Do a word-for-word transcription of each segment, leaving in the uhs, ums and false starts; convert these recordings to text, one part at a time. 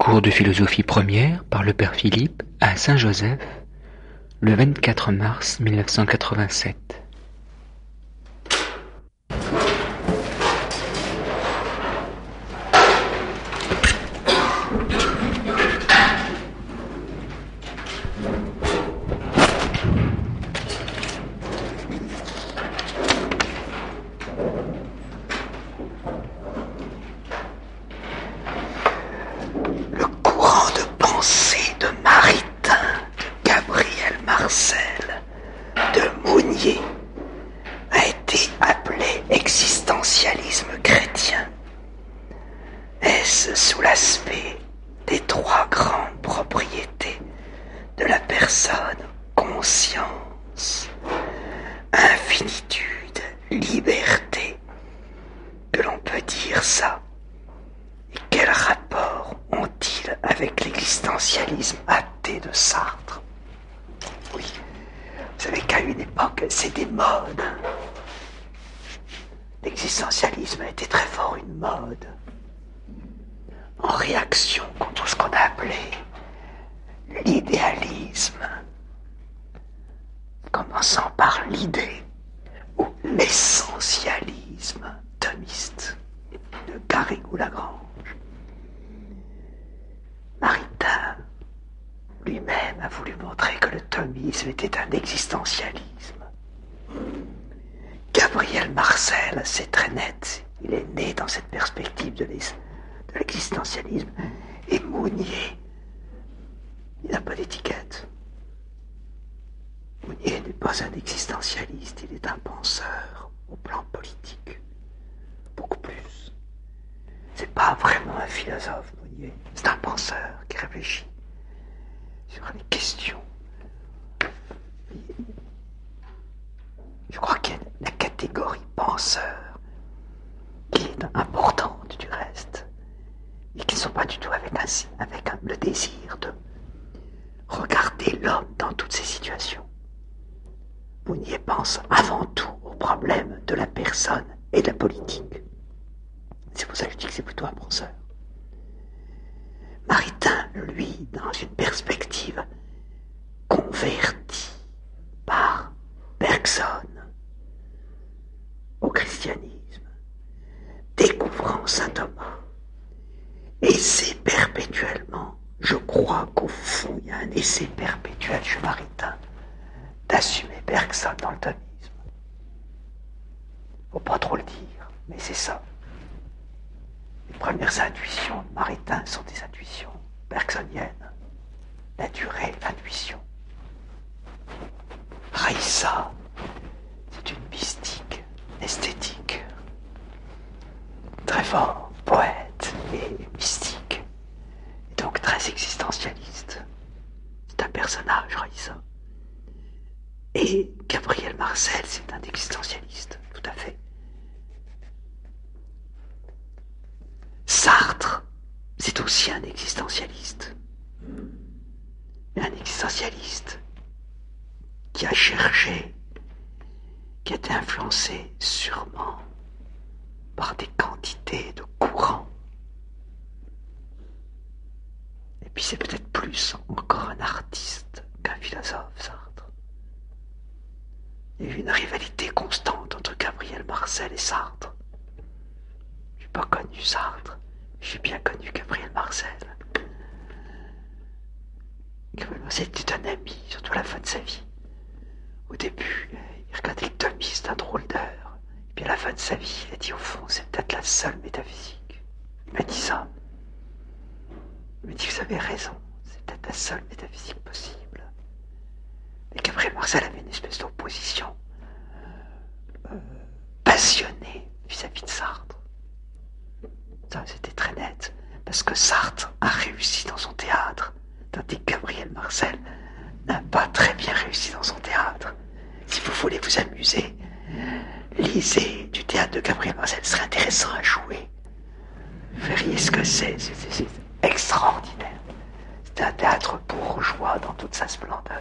Cours de philosophie première par le père Philippe à Saint-Joseph, le vingt-quatre mars mille neuf cent quatre-vingt-sept. A été appelé existentialisme chrétien. Est-ce sous l'aspect des trois grandes propriétés de la personne, conscience, infinitude, liberté, que l'on peut dire ça? Et quel rapport ont-ils avec l'existentialisme athée de Sartre? Oui. Vous savez qu'à une époque, c'est des modes. L'existentialisme a été très fort une mode, en réaction contre ce qu'on a appelé l'idéalisme, commençant par l'idée ou l'essentialisme thomiste de Garrigou-Lagrange. Maritain lui-même a voulu montrer que le thomisme était un existentialisme. Gabriel Marcel, c'est très net, il est né dans cette perspective de l'existentialisme. Et Mounier, il n'a pas d'étiquette. Mounier n'est pas un existentialiste, il est un penseur au plan politique. Beaucoup plus. C'est pas vraiment un philosophe, Mounier, c'est un penseur qui réfléchit sur les questions. Je crois qu'il y a la catégorie penseur qui est importante du reste et qui ne sont pas du tout avec, un, avec un, le désir de regarder l'homme dans toutes ses situations. Mounier pense avant tout au problème de la personne et de la politique. C'est pour ça que je dis que c'est plutôt un penseur. Maritain, lui, dans une perspective convertie par Bergson au christianisme, découvrant saint Thomas, essaie perpétuellement, je crois qu'au fond il y a un essai perpétuel chez Maritain d'assumer Bergson dans le thomisme. Faut pas trop le dire, mais c'est ça. Les premières intuitions de Maritain sont des intuitions bergsoniennes. La durée, l'intuition. Raïssa, c'est une mystique, esthétique. Très fort, poète et mystique. Et donc très existentialiste. C'est un personnage, Raïssa. Et Gabriel Marcel, c'est un existentialiste, tout à fait. Sartre, c'est aussi un existentialiste. Un existentialiste qui a cherché, qui a été influencé sûrement par des quantités de courants. Et puis c'est peut-être plus encore un artiste qu'un philosophe, Sartre. Il y a eu une rivalité constante entre Gabriel Marcel et Sartre. Je n'ai pas connu Sartre, j'ai bien connu Gabriel Marcel. Gabriel Marcel était un ami, surtout à la fin de sa vie. Au début, il regardait le thomiste un drôle d'heure. Et puis à la fin de sa vie, il a dit au fond, c'est peut-être la seule métaphysique. Il m'a dit ça. Il m'a dit, vous avez raison, c'est peut-être la seule métaphysique possible. Et Gabriel Marcel avait une espèce d'opposition euh, passionnée vis-à-vis de Sartre. Ça, c'était très net. Parce que Sartre a réussi dans son théâtre, tandis que Gabriel Marcel n'a pas très bien réussi dans son théâtre. Si vous voulez vous amuser, lisez du théâtre de Gabriel Marcel, ce serait intéressant à jouer. Vous verriez ce que c'est, c'est, c'est, c'est extraordinaire. C'est un théâtre bourgeois dans toute sa splendeur.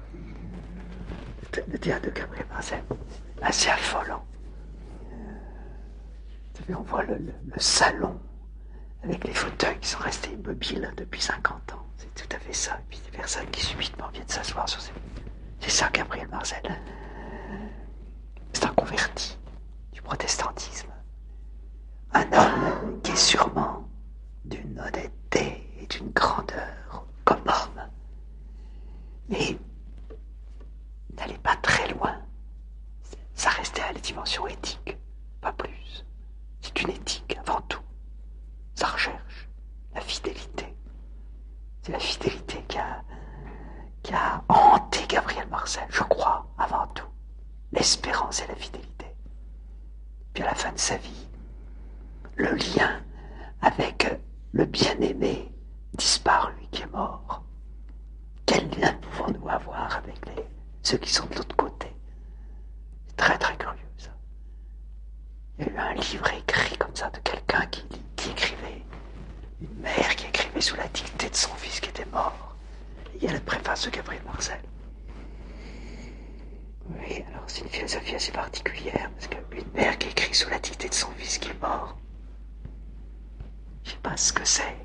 Le théâtre de Gabriel Marcel, assez affolant. Vous savez, on voit le, le, le salon avec les fauteuils qui sont restés immobiles depuis cinquante ans. C'est tout à fait ça. Et puis des personnes qui subitement viennent s'asseoir sur ces... C'est ça, Gabriel Marcel. C'est un converti du protestantisme. Un homme qui est sûrement d'une honnêteté et d'une grandeur comme homme. Mais n'allez pas très loin. Ça restait à la dimension éthique, pas plus. C'est une éthique avant tout. Ça recherche la fidélité. C'est la fidélité qui a, qui a hanté Gabriel Marcel, je crois, avant tout. L'espérance et la fidélité. Puis à la fin de sa vie, le lien avec le bien-aimé disparu qui est mort. Quel lien pouvons-nous avoir avec les, ceux qui sont de l'autre côté? C'est très très curieux ça. Il y a eu un livre écrit comme ça de quelqu'un qui, qui écrivait, une mère qui écrivait sous la dictée de son fils qui était mort. Et il y a la préface de Gabriel Marcel. Oui, alors c'est une philosophie assez particulière, parce qu'une mère qui écrit sous la dictée de son fils qui est mort, je sais pas ce que c'est.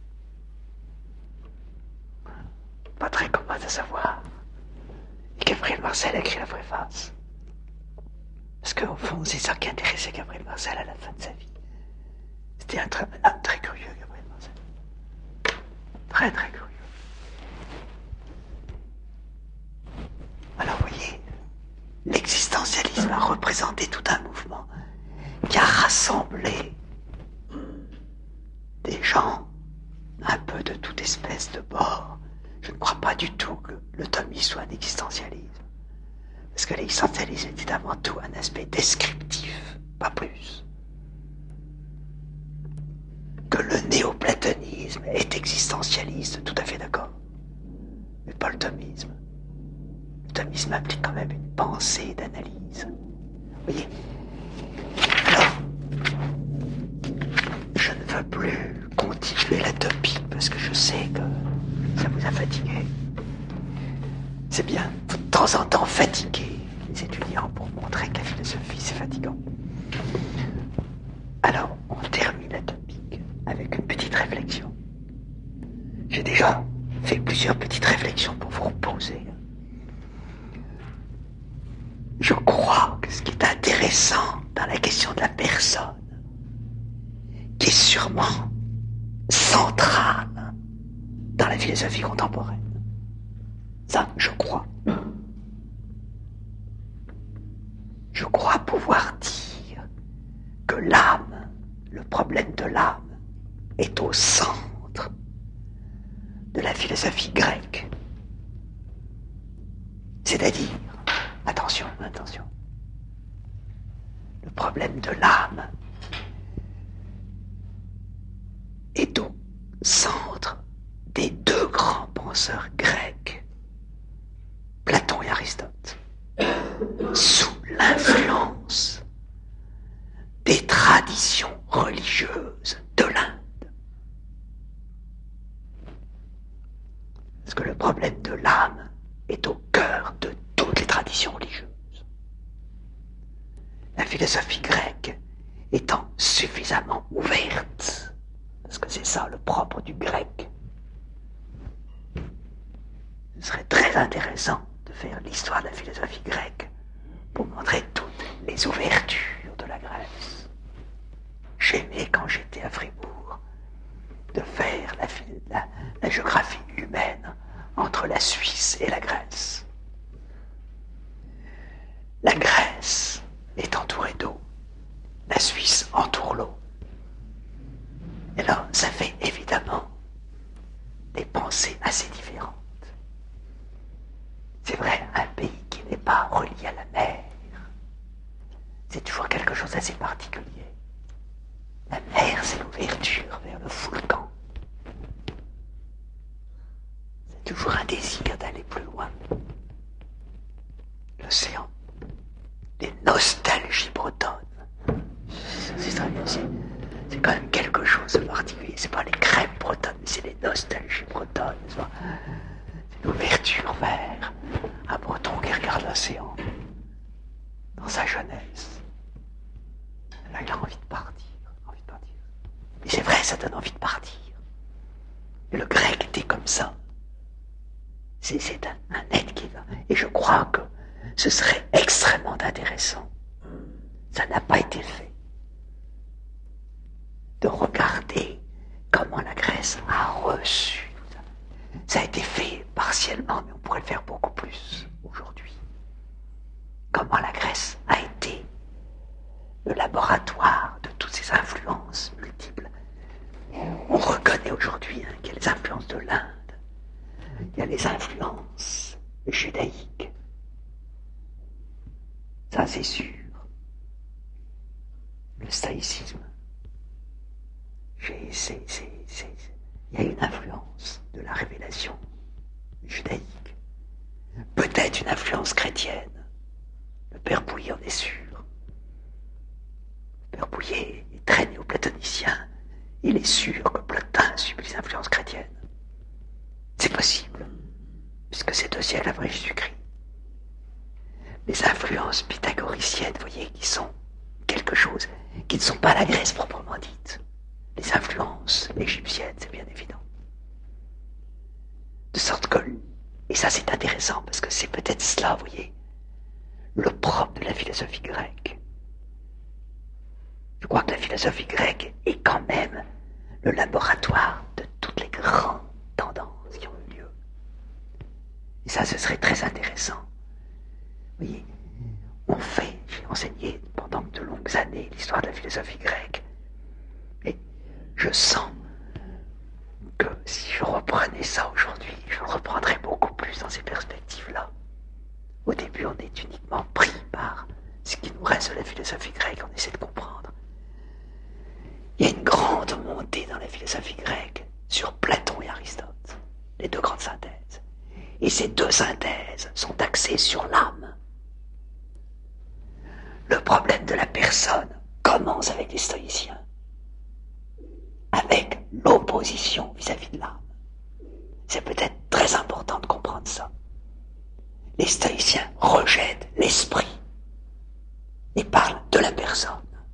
Pas très commode à savoir. Et Gabriel Marcel a écrit la préface. Parce qu'au fond, c'est ça qui intéressait Gabriel Marcel à la fin de sa vie. C'était un très, un très curieux, Gabriel Marcel. Très, très curieux. Alors, vous voyez, l'existentialisme a représenté tout un mouvement qui a rassemblé des gens un peu de toute espèce de bord. Je ne crois pas du tout que le thomisme soit un existentialisme. Parce que l'existentialisme était avant tout un aspect descriptif, pas plus. Que le néoplatonisme est existentialiste, tout à fait d'accord. Mais pas le thomisme. Le thomisme implique quand même une pensée d'analyse. Vous voyez? Alors, je ne veux plus continuer la topique parce que je sais que ça vous a fatigué. C'est bien, faut de temps en temps fatiguer les étudiants pour montrer que la philosophie c'est fatigant. Alors, on termine la topique avec une petite réflexion. J'ai déjà fait plusieurs petites réflexions pour vous reposer. Je crois que ce qui est intéressant dans la question de la personne, qui est sûrement centrale dans la philosophie contemporaine, ça, je crois. Je crois pouvoir dire que l'âme, le problème de l'âme, est au centre de la philosophie grecque. C'est-à-dire, attention, attention, le problème de l'âme est au centre des deux grands penseurs grecs, Platon et Aristote, sous l'influence des traditions religieuses de l'Inde. Parce que le problème de l'âme est au cœur de toutes les traditions religieuses. La philosophie grecque étant suffisamment ouverte, parce que c'est ça le propre du grec, ce serait très intéressant de faire l'histoire de la philosophie grecque pour montrer toutes les ouvertures de la Grèce. J'aimais, quand j'étais à Fribourg, de faire la, la, la géographie humaine entre la Suisse et la Grèce. La Grèce est entourée d'eau, la Suisse entoure l'eau. Et là, ça fait évidemment des pensées assez différentes. C'est vrai, un pays qui n'est pas relié à la mer, c'est toujours quelque chose d'assez particulier. La mer, c'est l'ouverture vers le volcan. C'est toujours un désir d'aller plus loin. L'océan, des nostalgies bretonnes. C'est très bien, c'est, c'est quand même quelque chose de particulier. C'est pas les crêpes bretonnes, mais c'est les nostalgies bretonnes. C'est, c'est l'ouverture vers un breton qui regarde l'océan dans sa jeunesse. Là, il a envie de partir. Envie de partir. Et c'est vrai, ça donne envie de Et le grec était comme ça. C'est, c'est un, un être qui va. Et je crois que ce serait extrêmement intéressant. Ça n'a pas été fait. De regarder comment la Grèce a reçu. Ça a été fait partiellement, mais on pourrait le faire beaucoup plus aujourd'hui. Comment la Grèce a été le laboratoire de toutes ces influences multiples. On reconnaît aujourd'hui hein, qu'il y a les influences de l'Inde, il y a les influences judaïques. Ça, c'est sûr. Le stoïcisme. J'ai, c'est, c'est, c'est, il y a une influence de la révélation judaïque. Peut-être une influence chrétienne. Le père Bouillet en est sûr. Le père Bouillet est très néoplatonicien. Il est sûr que Plotin subit les influences chrétiennes. C'est possible, puisque c'est deux siècles après Jésus-Christ. Les influences pythagoriciennes, vous voyez, qui sont quelque chose, qui ne sont pas la Grèce proprement dite. Les influences égyptiennes, c'est bien évident. De sorte que, et ça c'est intéressant, parce que c'est peut-être cela, vous voyez, le propre de la philosophie grecque. Je crois que la philosophie grecque est quand même le laboratoire de toutes les grandes tendances qui ont eu lieu. Et ça, ce serait très intéressant. Vous voyez, on fait, j'ai enseigné pendant de longues années l'histoire de la philosophie grecque. Et je sens que si je reprenais ça aujourd'hui, je le reprendrais beaucoup plus dans ces perspectives-là. Au début, on est uniquement pris par ce qui nous reste de la philosophie grecque, on essaie de comprendre. Il y a une grande montée dans la philosophie grecque sur Platon et Aristote, les deux grandes synthèses. Et ces deux synthèses sont axées sur l'âme. Le problème de la personne commence avec les stoïciens, avec l'opposition vis-à-vis de l'âme. C'est peut-être très important de comprendre ça. Les stoïciens rejettent l'esprit et parlent de la personne.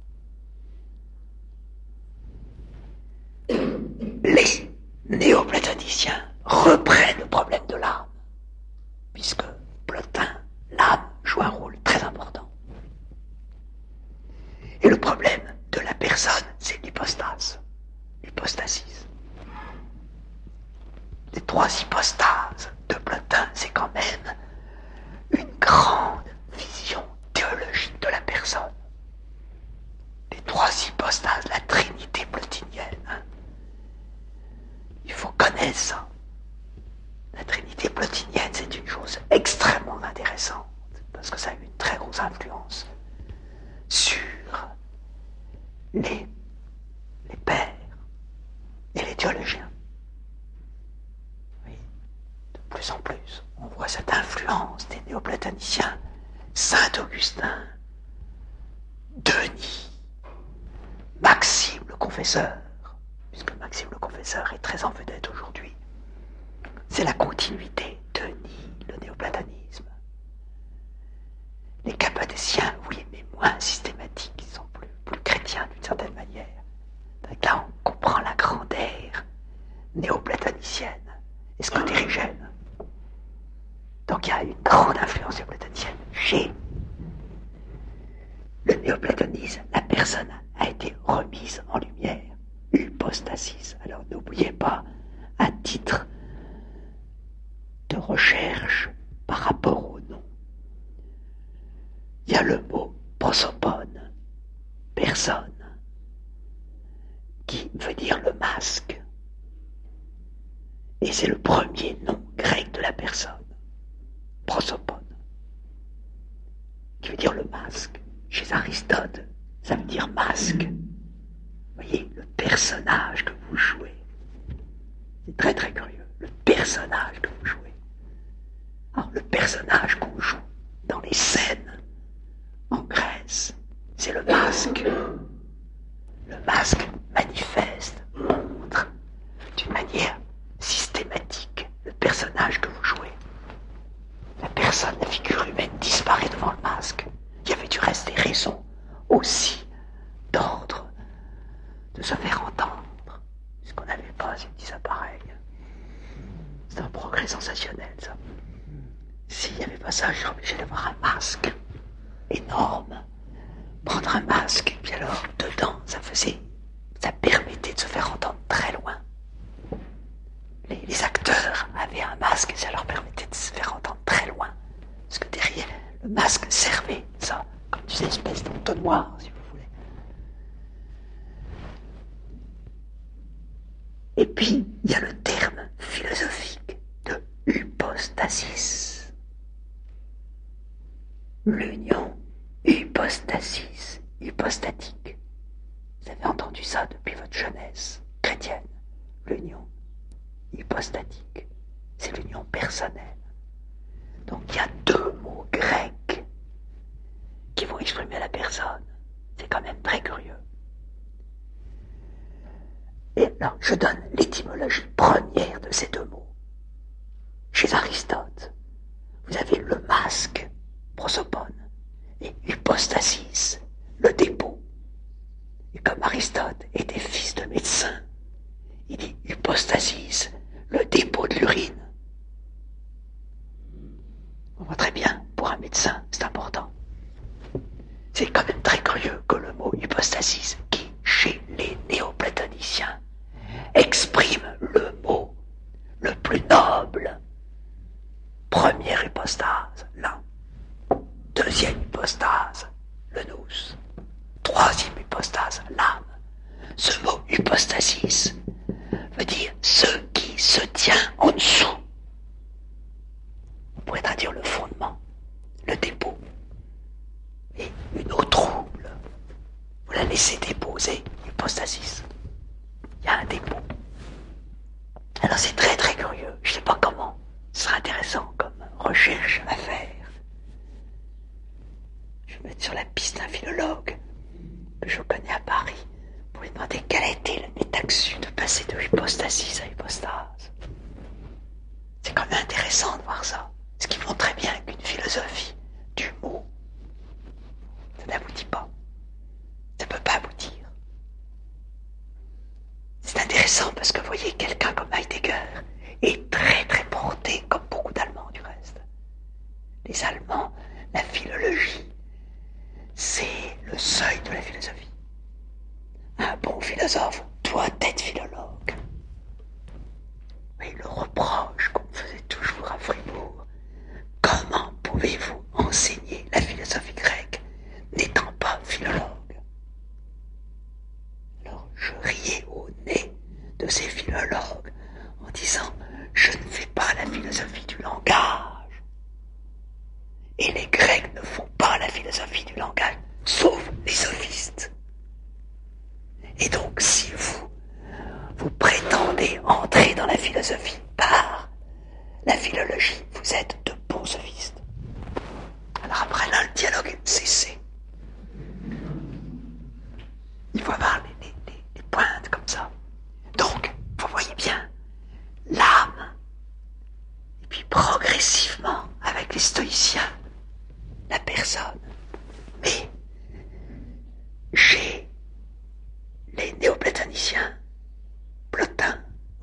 Les néoplatoniciens reprennent le problème de l'âme, puisque Plotin, l'âme, joue un rôle très important. Et le problème de la personne, c'est l'hypostase, l'hypostasis. Les trois hypostases de Plotin, c'est quand même une grande vision théologique de la personne. Les trois hypostases, la trinité plotinienne. Hein. Il faut connaître ça. La trinité plotinienne, c'est une chose extrêmement intéressante, parce que ça a eu une très grosse influence sur les, les pères et les théologiens. Oui, de plus en plus, on voit cette influence des néoplatoniciens, Saint-Augustin, Denis, Maxime le Confesseur, puisque Maxime le Confesseur est très en vedette aujourd'hui. C'est la continuité, Denis, le néoplatonisme. Les cappadéciens, oui, mais moins systématiques, ils sont plus, plus chrétiens d'une certaine manière. Donc là, on comprend la grandeur néoplatonicienne et scotérigène. Donc il y a une grande influence néoplatonicienne chez le néoplatonisme. La personne a été remise en lumière, hypostasis. Alors n'oubliez pas, à titre de recherche par rapport au nom, il y a le mot prosopone, personne, qui veut dire le masque. Et c'est le premier nom grec de la personne, prosopone, qui veut dire le masque. Chez Aristote, ça veut dire masque. Vous voyez, le personnage que vous jouez. C'est très très curieux, le personnage que vous jouez. Alors, le personnage qu'on joue dans les scènes en Grèce, c'est le masque. Le masque manifeste, montre d'une manière systématique le personnage que vous jouez. La personne, la figure humaine disparaît devant le masque. Il y avait du reste des raisons aussi d'ordre de se faire entendre, puisqu'on n'avait pas ces petits appareils. très sensationnel, ça. S'il n'y avait pas ça, je serais obligé d'avoir un masque énorme. Prendre un masque, et puis alors, dedans, ça faisait, ça permettait de se faire entendre très loin. Les, les acteurs avaient un masque, et ça leur permettait de se faire entendre très loin. Parce que derrière, le masque servait, ça, comme une espèce d'entonnoir, si vous voulez. Et puis, il y a le terme philosophique de hypostasis. L'union hypostasis, hypostatique. Vous avez entendu ça depuis votre jeunesse chrétienne. L'union hypostatique, c'est l'union personnelle. Donc il y a deux mots grecs qui vont exprimer la personne. C'est quand même très curieux. Et là, je donne l'étymologie première de ces deux mots. Chez Aristote, vous avez le masque, prosopone, et hypostasis, le dépôt. Et comme Aristote était fils de médecin, il dit hypostasis, le dépôt de l'urine. On voit très bien, pour un médecin, c'est important. C'est quand même très curieux que le mot hypostasis, qui, chez les néoplatoniciens, exprime le mot le plus noble. Première hypostase, l'âme. Deuxième hypostase, le nous. Troisième hypostase, l'âme. Ce mot hypostasis veut dire ce qui se tient en dessous. On pourrait traduire le fondement, le dépôt. Et une eau trouble, vous la laissez déposer, hypostasis. Il y a un dépôt. Alors c'est très très curieux, je ne sais pas comment. Ce sera intéressant comme recherche à faire. Je vais me mettre sur la piste d'un philologue que je connais à Paris pour lui demander quel a été le métaxu de passer de hypostasis à hypostase. C'est quand même intéressant de voir ça. Ce qui montre très bien qu'une philosophie du mot, ça n'aboutit pas. Ça ne peut pas aboutir. C'est intéressant parce que vous voyez, quelqu'un comme Heidegger est très très porté, comme beaucoup d'Allemands du reste. Les Allemands, la philologie, c'est le seuil de la philosophie. Un bon philosophe doit être philologue. Mais le reproche qu'on me faisait toujours à Fribourg, comment pouvez-vous enseigner la philosophie grecque n'étant pas philologue? Alors je riais au nez de ces philologues en disant je ne fais pas la philosophie du langage. Et les Grecs ne font pas la philosophie du langage, sauf les sophistes. Et donc si vous, vous prétendez entrer dans la philosophie par la philologie, vous êtes de bons sophistes. Alors après là, le dialogue est cessé. Il faut avoir les, les, les, les pointes comme ça. Donc, vous voyez bien, l'âme, et puis progressivement, avec les stoïciens, la personne. Mais, chez les néoplatoniciens, Plotin,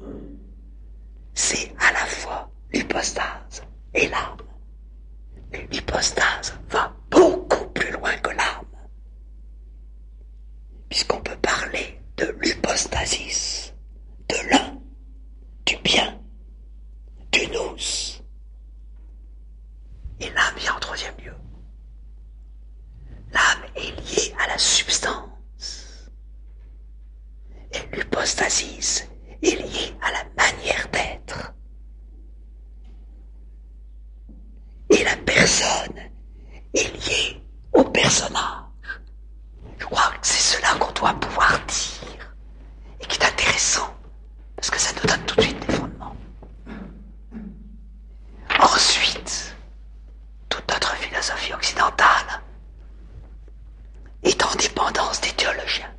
c'est à la fois l'hypostase et l'âme. Mais l'hypostase va beaucoup plus loin que l'âme. Puisqu'on peut parler de l'hypostasis, de l'un, du bien, du nous. Et l'âme vient en troisième lieu. L'âme est liée à la substance. Et l'hypostasis est liée à la manière d'être. Et la personne est liée au personnage. Je crois que c'est cela qu'on doit pouvoir dire et qui est intéressant parce que ça nous donne tout de suite des fondements. Ensuite, toute notre philosophie occidentale est en dépendance des théologiens.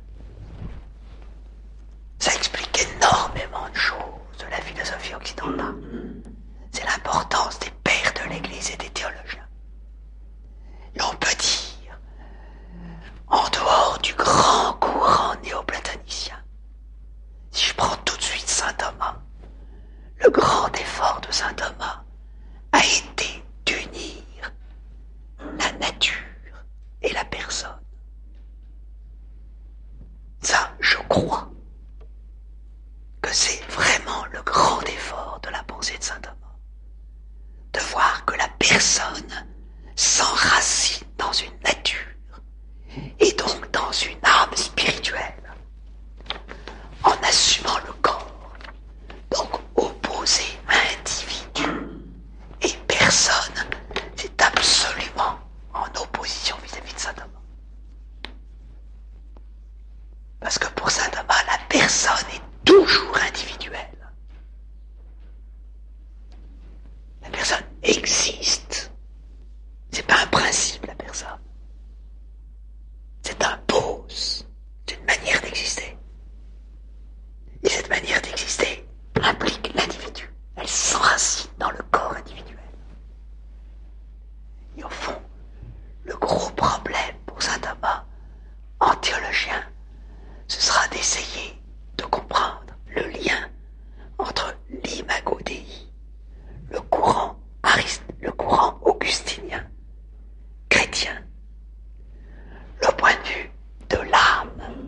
Ça explique énormément de choses de la philosophie occidentale. C'est l'importance des pères de l'Église et des théologiens. Et on peut dire, en dehors du grand courant néoplatonicien, si je prends tout de suite saint Thomas, le grand effort de saint Thomas a été d'unir la nature et la personne. Ça, je crois que c'est vraiment le grand effort de la pensée de saint Thomas. De voir que la personne s'enracine dans une nature et donc dans une âme spirituelle en assumant le corps, donc opposé à individu et personne, c'est absolument en opposition vis-à-vis de saint Thomas. Parce que pour saint Thomas, la personne est toujours individuelle. La personne existe. C'est pas un principe, la personne. C'est un pose. C'est une manière d'exister. Et cette manière d'exister implique l'individu. Elle s'enracine dans le corps individuel. Et au fond, le gros problème pour saint Thomas, en théologien, ce sera d'essayer de comprendre le lien entre l'imago Dei, le courant arist, le courant augustinien, chrétien, le point de vue de l'âme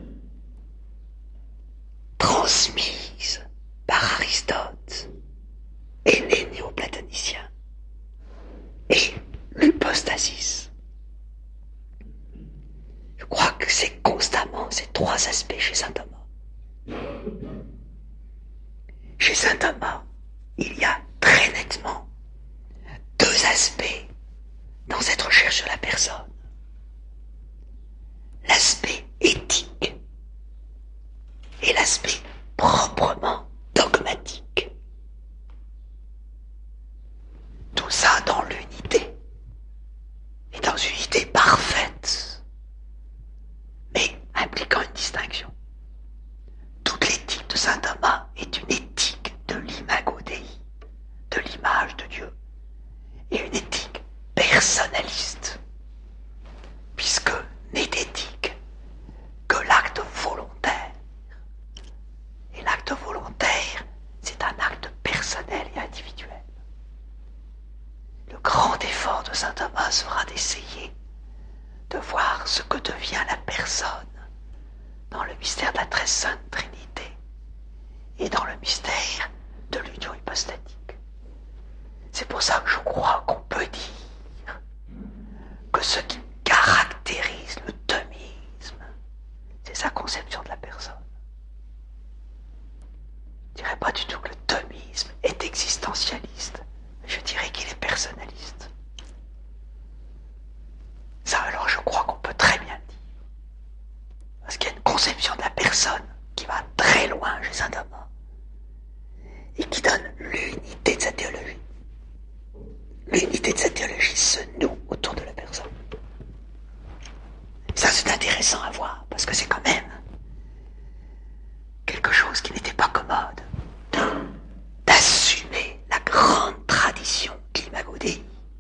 transmise par Aristote et les néoplatoniciens, et l'hypostasis. Je crois que c'est constamment ces trois aspects chez saint Thomas. Chez saint Thomas, il y a très nettement deux aspects dans cette recherche sur la personne. L'aspect éthique et l'aspect proprement dogmatique. Tout ça dans l'unité, et dans une unité parfaite, mais impliquant une distinction. Toute l'éthique de saint Thomas est une éthique de l'imago Dei, de l'image de Dieu, et une éthique personnaliste, puisque n'est éthique que l'acte volontaire. Et l'acte volontaire, c'est un acte personnel et individuel. Le grand effort de saint Thomas sera d'essayer de voir ce que devient la personne dans le mystère de la très sainte Trinité et dans le mystère de l'union hypostatique. C'est pour ça que je crois qu'on peut dire que ce qui caractérise le thomisme, c'est sa conception de la personne. Je ne dirais pas du tout que le thomisme est existentialiste, mais je dirais qu'il est personnaliste. Ça, alors, je crois qu'on peut très bien le dire. Parce qu'il y a une conception de la personne qui va très loin chez saint Thomas et qui donne l'unité de sa théologie. L'unité de sa théologie se noue autour de la personne. Ça, c'est intéressant à voir, parce que c'est quand même quelque chose qui n'était pas commode de, d'assumer la grande tradition de l'imago Dei,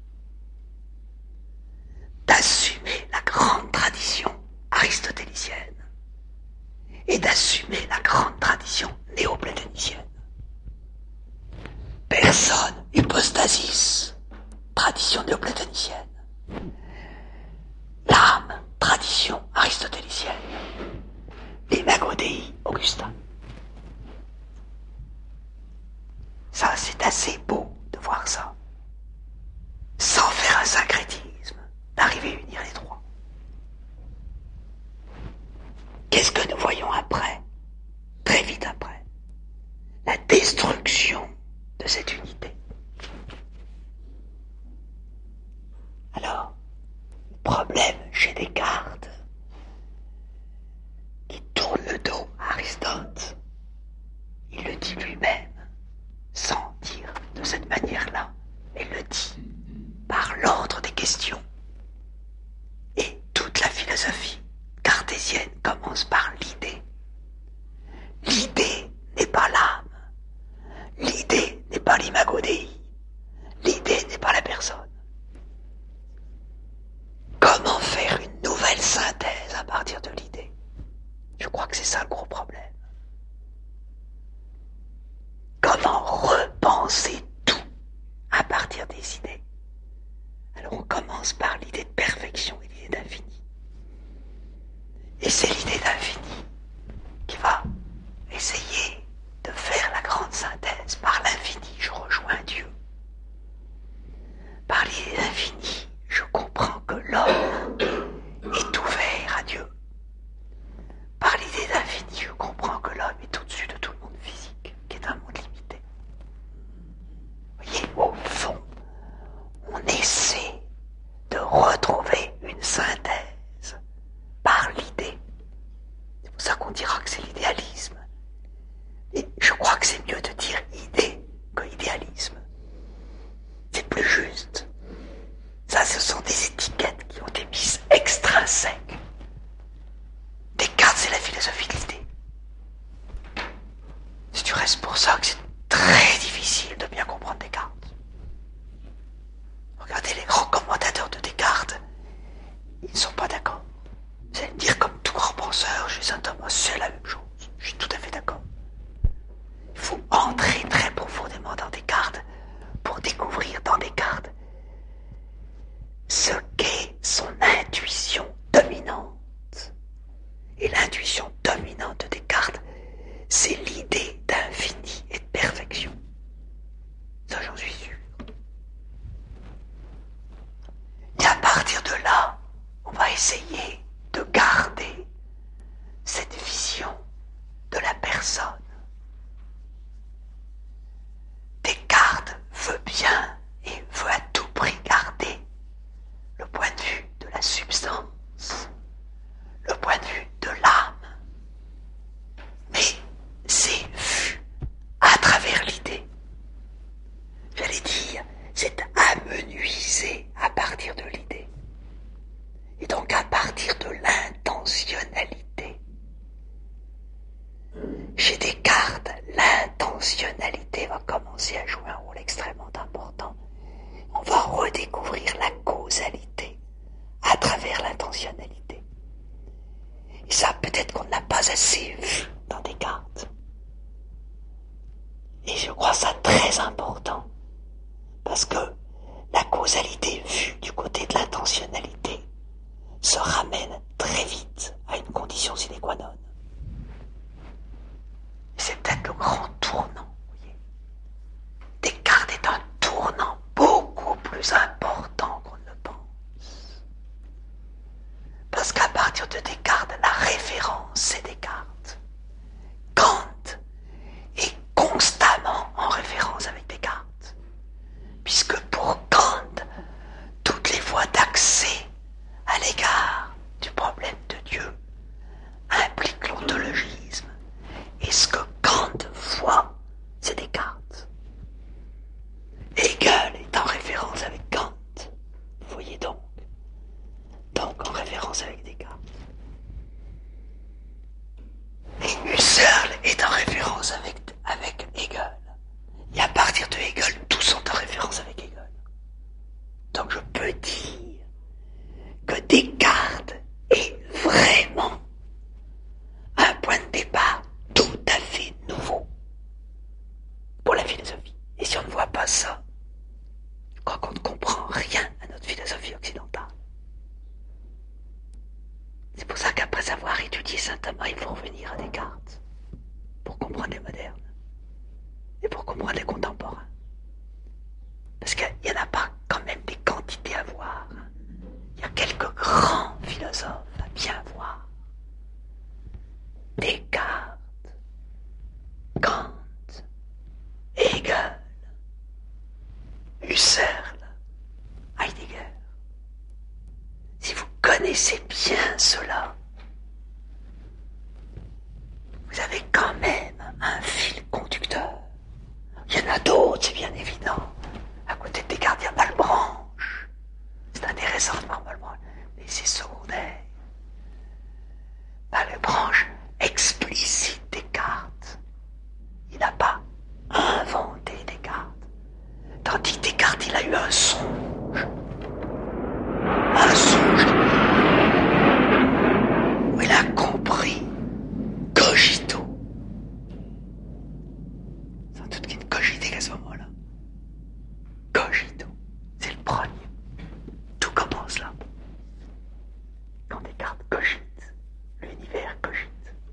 d'assumer la grande tradition aristotélicienne et d'assumer la grande tradition néoplatonicienne. Personne, hypostasis, tradition néoplatonicienne. L'âme, tradition aristotélicienne. L'imago Dei, Augustin. Ça, c'est assez beau de voir ça. Sans faire un syncrétisme, d'arriver à unir les trois. Qu'est-ce que nous voyons après? Très vite après. La destruction de cette unité. Alors, le problème chez Descartes, qui tourne le dos à Aristote, il le dit lui-même, sans dire de cette manière-là, il le dit par l'ordre des questions. Et toute la philosophie cartésienne commence par l'idée. L'idée n'est pas l'âme. L'idée n'est pas l'imago Dei. L'idée n'est pas la personne. Comment faire une nouvelle synthèse à partir de l'idée? Je crois que c'est ça le gros problème. Comment repenser tout l'intentionnalité va commencer à jouer un rôle extrêmement important. On va redécouvrir la causalité à travers l'intentionnalité. Et ça, peut-être qu'on ne l'a pas assez vu dans Descartes. Et je crois ça très important, parce que la causalité vue du côté de l'intentionnalité se ramène très vite à une condition sine qua non. C'est peut-être le grand tournant. Vous voyez. Descartes est un tournant beaucoup plus important qu'on ne le pense. Parce qu'à partir de Descartes, la référence, c'est Descartes. Kant est constamment en référence avec Descartes. Puisque pour Kant, toutes les voies d'accès à l'égard du problème de Dieu impliquent l'ontologisme. Et ce que Kant voit, c'est Descartes. Hegel est en référence avec Kant. Vous voyez donc. Donc en référence avec Descartes. Et Husserl est en référence avec, avec Hegel. Et à partir de Hegel, tous sont en référence avec Hegel. Donc je peux dire que Descartes est vraiment un point de départ tout à fait nouveau pour la philosophie. Et si on ne voit pas ça, je crois qu'on ne comprend rien à notre philosophie occidentale. C'est pour ça qu'après avoir étudié saint Thomas, il faut revenir à Descartes pour comprendre les modernes et pour comprendre les contemporains. Parce qu'il n'y en a pas quand même des quantités à voir. Il y a quelques grands philosophes à bien voir. Descartes, Kant, Hegel, Husserl, Heidegger. Si vous connaissez bien cela, vous avez quand même un fil conducteur. Il y en a d'autres, c'est bien évident. À côté de Descartes, il y a Malebranche. C'est intéressant de voir Malebranche, mais c'est secondaire. Malebranche explicite Descartes. Il n'a pas inventé Descartes. Tandis que Descartes, il a eu un songe. Un songe où il a compris cogito. Sans doute qu'il ne cogitait qu'à ce moment-là. Cogito, c'est le premier. Tout commence là. Quand Descartes cogite, l'univers cogite.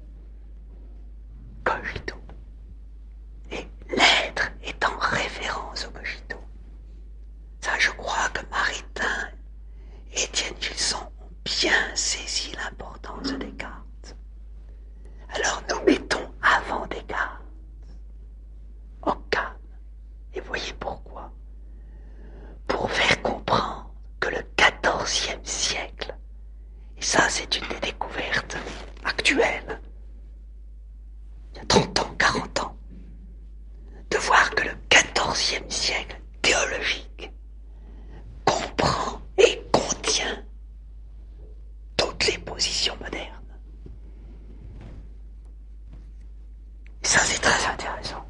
Cogito. Et l'être est en référence au cogito. Ça, je crois que Maritain et Étienne Gilson ont bien saisi l'importance de Descartes. Alors nous mettons avant Descartes Occam. Et voyez pourquoi. Pour faire comprendre que le quatorzième siècle, et ça c'est une des découvertes actuelles, il y a trente ans, quarante ans, de voir que le quatorzième siècle théologique comprend et contient toutes les positions modernes. Et ça c'est très intéressant.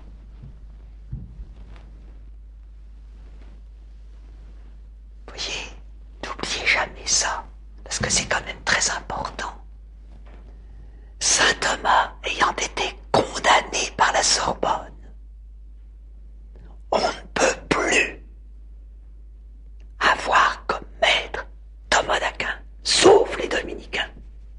Vous voyez, n'oubliez jamais ça, parce que c'est quand même très important. Saint Thomas ayant été condamné par la Sorbonne, on ne peut plus avoir comme maître Thomas d'Aquin, sauf les dominicains.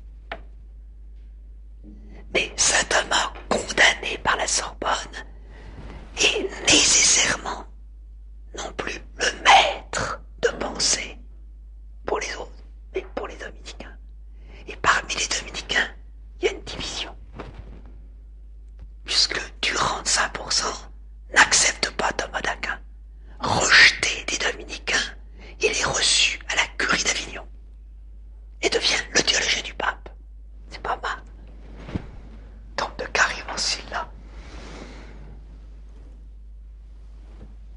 Mais saint Thomas, condamné par la Sorbonne, est nécessairement non plus le maître de pensée pour les autres, mais pour les dominicains. Et parmi les dominicains, il y a une division. Puisque Durand de Saint-Pourcent n'accepte pas Thomas d'Aquin, rejeté des dominicains, il est reçu à la curie d'Avignon et devient le théologien du pape. C'est pas mal. Donc de Carive-en-Silla.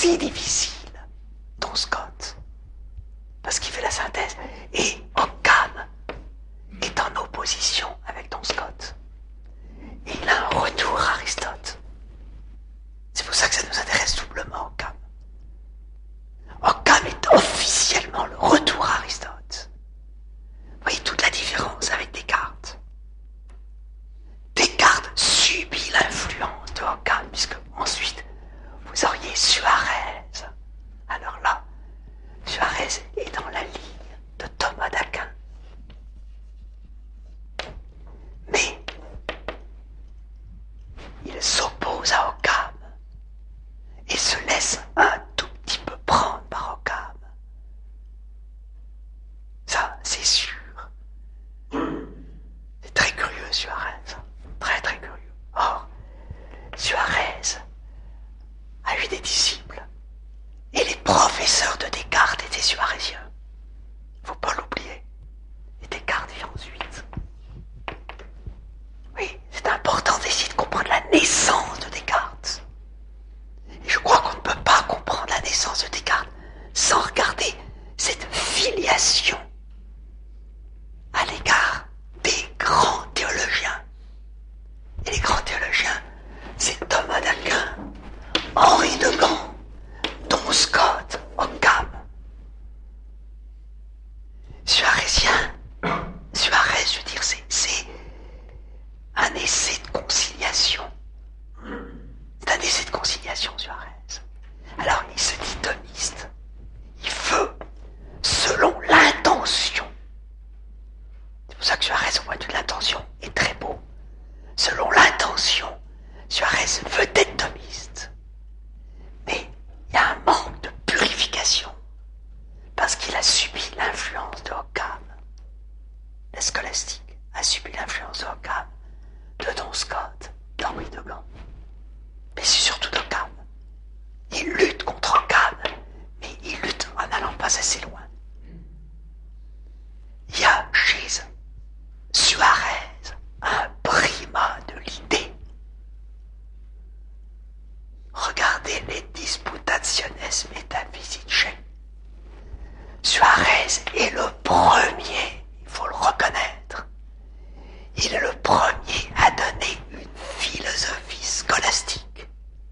si difficile, dont Scott, parce qu'il fait la synthèse, et Occam est en opposition avec Don Scott. Et il a un retour à Aristote. C'est pour ça que ça nous intéresse doublement, Occam. Occam est officiellement le retour à Aristote. Vous voyez toute la différence avec Descartes. Descartes subit l'influence de Occam, puisque ensuite vous auriez Suarez. Alors là, Suarez est dans la ligne de Thomas d'Aquin. Mais il s'oppose à Occam et se laisse un tout petit peu prendre par Occam. Ça, c'est sûr. C'est très curieux, Suarez. Très très curieux. Or, Suarez a eu des disciples. Et les professeurs de Descartes étaient suarésiens. Faut pas l'oublier. Et Descartes vient ensuite. Oui, c'est important d'essayer de comprendre la naissance de Descartes. Et je crois qu'on ne peut pas comprendre la naissance de Descartes sans regarder cette filiation à l'égard des grands théologiens. Et les grands théologiens, c'est Thomas d'Aquin, Henri de Gand, Don Scott, Occam. Suarezien, Suarez, je veux dire, c'est, c'est un essai de conciliation. C'est un essai de conciliation, Suarez. Alors, il se dit thomiste. Il veut, selon l'intention. C'est pour ça que Suarez, au point de vue de l'intention, est très beau. Selon l'intention, Suarez veut être thomiste. Mais il y a un manque de purification parce qu'il a subi l'influence de Occam. Le scolastique a subi l'influence de Occam, de Don Scott, d'Henri de Gand. Mais c'est surtout d'Occam. Il lutte contre Occam, mais il lutte en n'allant pas assez loin. Il y a chez Suarez un primat de l'idée. Regardez les Disputationes Metaphysicae. Suarez est le premier, il faut le reconnaître. Il est le premier à donner une philosophie scolastique.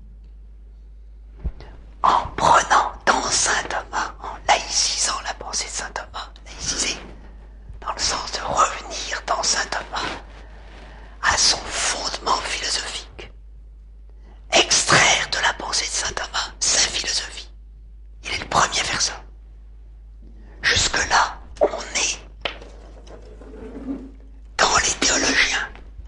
En prenant dans saint Thomas, en laïcisant la pensée de saint Thomas, laïciser, dans le sens de revenir dans saint Thomas à son fondement philosophique. Extraire de la pensée de saint Thomas sa philosophie. Il est le premier à faire ça. Jusque-là, on est dans les théologiens.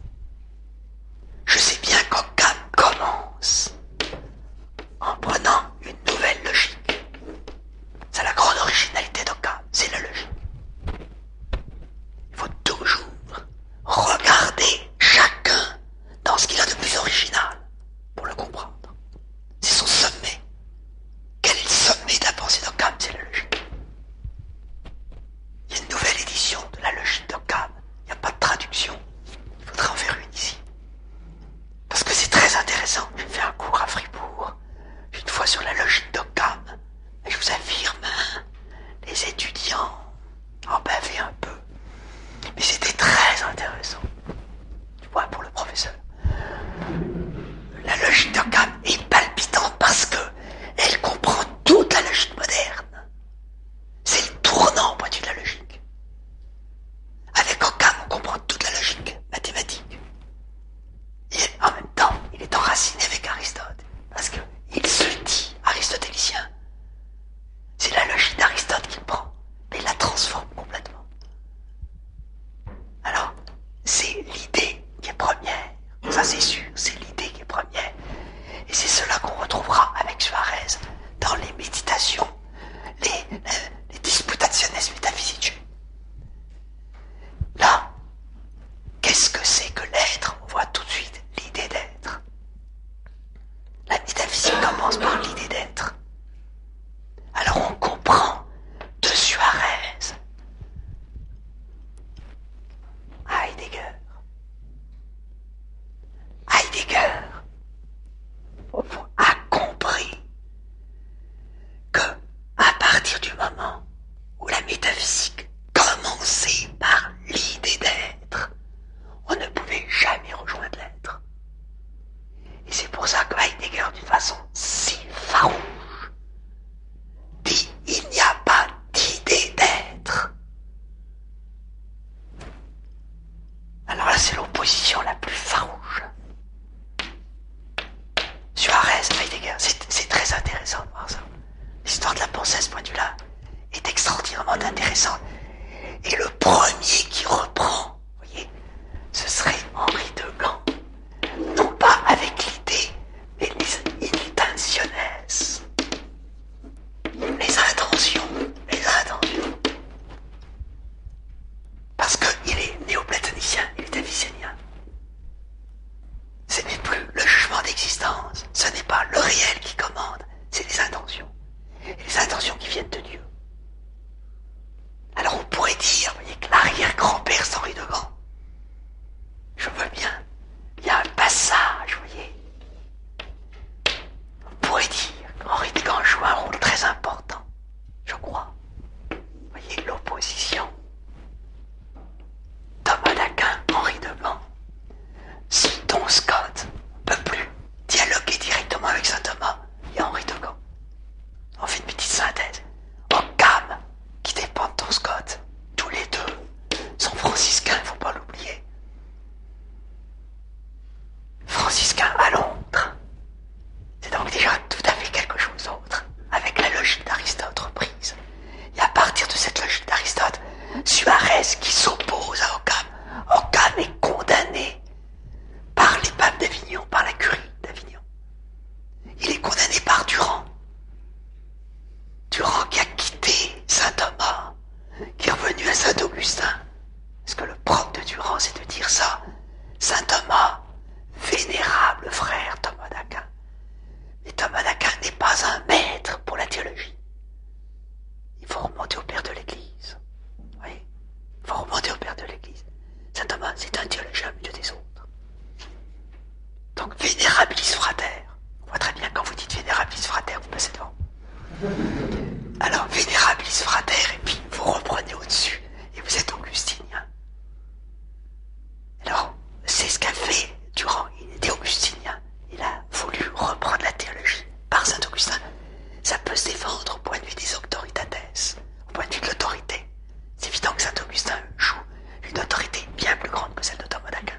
Je sais bien qu'Occam commence en prenant une nouvelle logique. C'est la grande originalité d'Occam, c'est la logique. Il faut toujours regarder chacun dans ce qu'il a de plus original pour le comprendre. C'est son sommet. Quel est le sommet de la pensée d'Occam? C'est la logique. Il y a une nouvelle édition de la logique d'Occam. Il n'y a pas de traduction. Il faudrait en faire une ici. Parce que c'est très intéressant. J'ai fait un cours à Fribourg, une fois sur la logique d'Occam. Et je vous affirme, hein, les étudiants en bavaient un peu. Mais c'était très intéressant. Tu vois, pour le professeur. La logique d'Occam est palpitante parce que elle comprend toute la logique moderne. C'est le tournant au point de vue de la logique. Avec Occam, on comprend toute la logique mathématique. Et en même temps, il est enraciné avec Aristote. Parce qu'il se dit aristotélicien. C'est la logique d'Aristote qu'il prend. Durand. Durand qui a quitté Saint Thomas, qui est revenu à Saint Augustin. Parce que le propre de Durand, c'est de dire ça. Saint Thomas, vénérable frère Thomas d'Aquin. Mais Thomas d'Aquin n'est pas un maître pour la théologie. Il faut remonter au père de l'Église. Oui, il faut remonter au père de l'Église. Saint Thomas, c'est un théologien au milieu des autres. Donc, vénérabilis frater. On voit très bien quand vous dites vénérabilis frater, vous passez devant. Alors, vénérabilis frater, et puis vous reprenez au-dessus, et vous êtes augustinien. Alors, c'est ce qu'a fait Durand. Il était augustinien. Il a voulu reprendre la théologie par Saint Augustin. Ça peut se défendre au point de vue des auctoritates, au point de vue de l'autorité. C'est évident que Saint Augustin joue une autorité bien plus grande que celle de Thomas d'Aquin.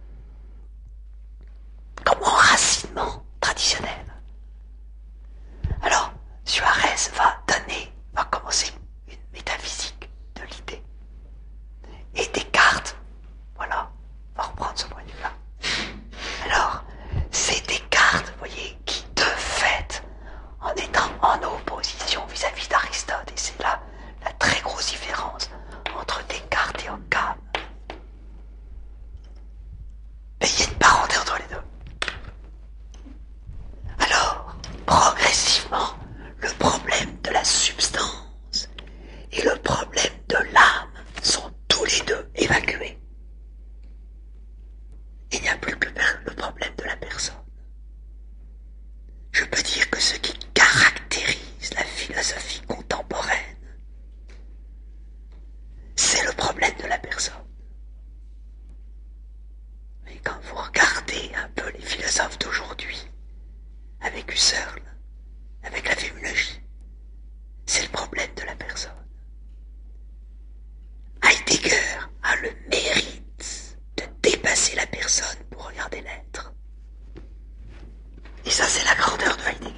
Comme enracinement traditionnel. Alors, Suarez va donner, va commencer une métaphysique de l'idée. Et Descartes, voilà, va reprendre ce point de vue-là. Alors, c'est Descartes, vous voyez, qui de fait, en étant en opposition vis-à-vis d'Aristote, et c'est là la très grosse différence entre Descartes et Occam. Mais il y a une parenté entre les deux. Alors, progressivement, le problème de la substance et le problème de l'âme sont tous les deux évacués. Il n'y a plus que le problème de la personne. Je peux dire que ce qui caractérise la philosophie contemporaine, c'est le problème de la personne. Mais quand vous regardez un peu les philosophes d'aujourd'hui, avec Husserl, avec la féminologie, c'est le problème de la personne. Heidegger a le mérite de dépasser la personne pour regarder l'être. Et ça, c'est la grandeur de Heidegger.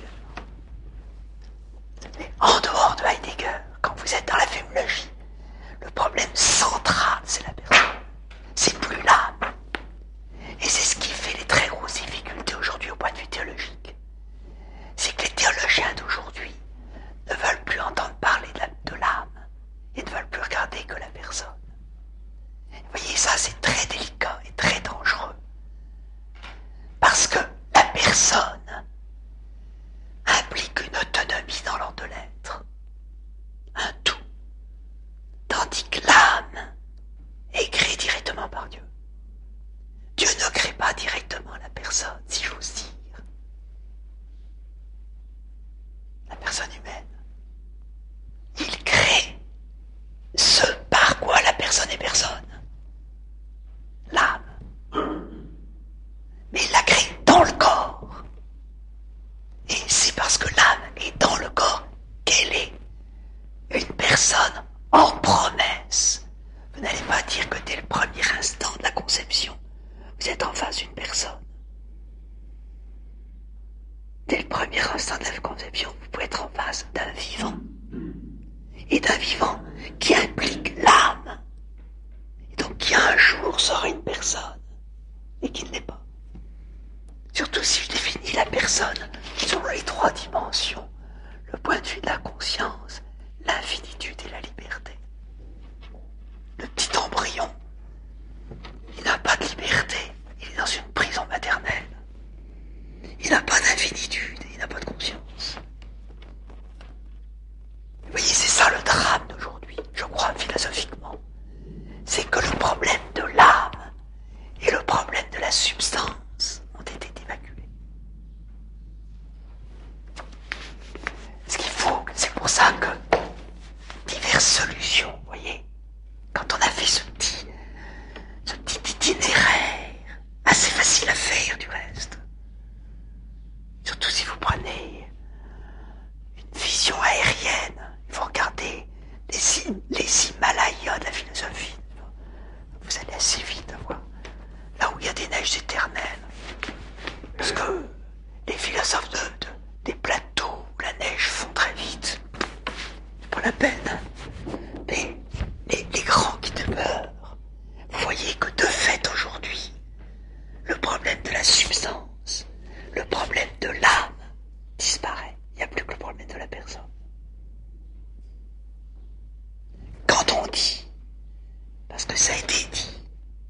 Mais en dehors de Heidegger, quand vous êtes dans la féminologie, le problème central, c'est la personne. C'est plus l'âme. Et c'est ce qui fait les très grosses difficultés aujourd'hui au point de vue théologique. C'est que les théologiens d'aujourd'hui ne veulent plus entendre parler de, la, de l'âme et ne veulent plus regarder que la personne. Vous voyez, ça, c'est très délicat et très dangereux. Parce que la personne implique une autonomie dans l'ordre de l'être, un tout, tandis que l'âme est créée directement par Dieu. Dieu ne crée pas directement la personne, si j'ose dire. La personne humaine. Il crée ce par quoi la personne est personne. L'âme. Mais il la crée dans le corps. Et c'est parce que l'âme est dans le corps qu'elle est une personne en promesse. Vous n'allez pas dire que dès le premier instant de la conception, vous êtes en face d'une personne. Dès le premier instant de la conception, vous pouvez être en face d'un vivant. Et d'un vivant qui implique l'âme. Et donc qui un jour sera une personne. Et qui ne l'est pas. Surtout si je définis la personne sur les trois dimensions. Le point de vue de la conscience, l'infinitude et la liberté. Le petit embryon, il n'a pas de liberté, il est dans une prison maternelle. Il n'a pas d'infinitude, il n'a pas de conscience. Vous voyez, c'est ça le drame d'aujourd'hui, je crois philosophiquement. C'est que le problème de l'âme et le problème de la substance ont été évacués. Ce qu'il faut, c'est pour ça que diverses solutions, vous voyez, quand on a fait ce petit, ce petit itinéraire, assez facile à faire du reste, surtout si vous prenez une vision aérienne, vous regardez les, les Himalayas de la philosophie, vous allez assez vite voir, là où il y a des neiges éternelles, parce que les philosophes de, de, des plateaux où la neige fond très vite, c'est pas la peine, mais les, les grands qui demeurent, vous voyez que de fait aujourd'hui, le problème de la substance, le problème de l'âme disparaît. ça a été dit.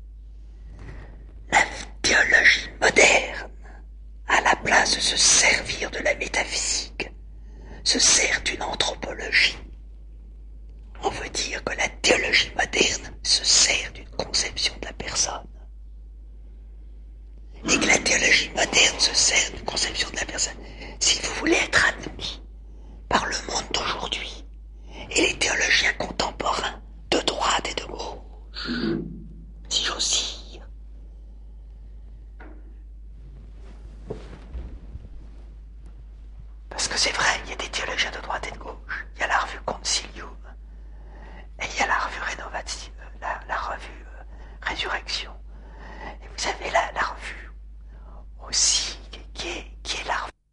La théologie moderne, à la place de se servir de la métaphysique, se sert d'une anthropologie. On veut dire que la théologie moderne se sert d'une conception de la personne. Et que la théologie moderne se sert d'une conception de la personne. Si vous voulez être admis par le monde d'aujourd'hui et les théologiens contemporains de droite et de gauche, si j'ose dire, parce que c'est vrai, il y a des théologiens de droite et de gauche. Il y a la revue Concile